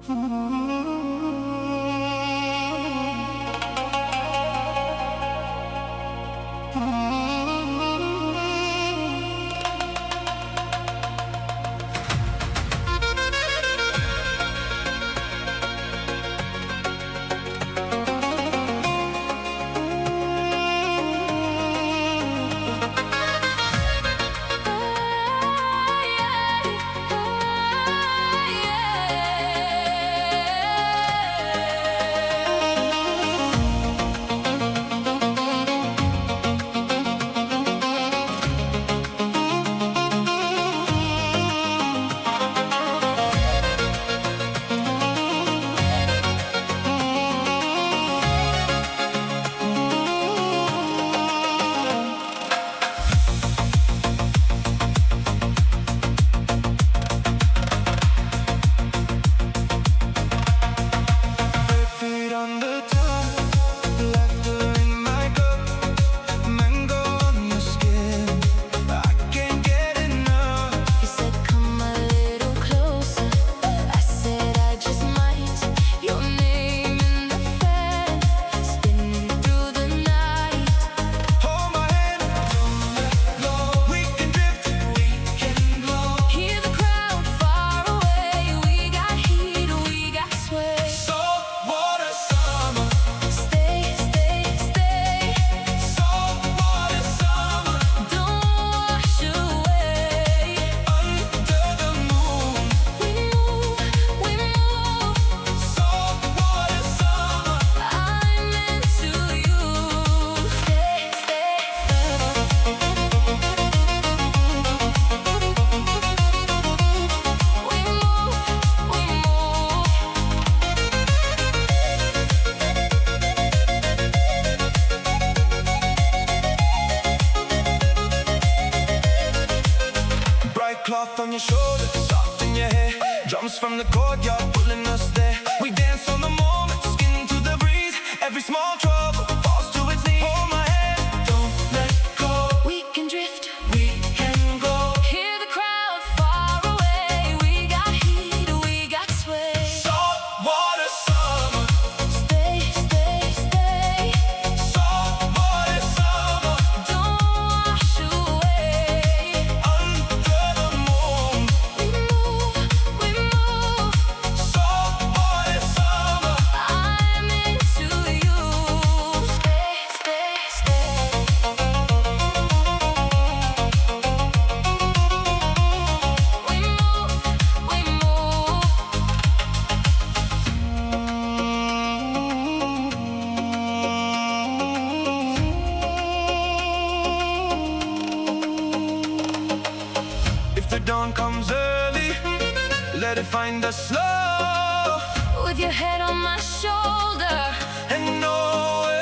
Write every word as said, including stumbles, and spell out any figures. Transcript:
Cloth on your shoulder, soft in your hair. Drums from the courtyard pulling us there. We dance on the moment, skin to the breeze. Every small trouble falls to its knees. Hold my hand, don't let go. We can drift, we can go. Hear the crowd far away. We got heat, we got sway. Salt water summer. Stay, stay, stay. Salt water summer. Don't wash away. Under the moon. We move, we move. Salt water summer. I'm into you. Stay, stay, stay. We move, we move. If the dawn comes early, let it find us slow. With your head on my shoulder. And know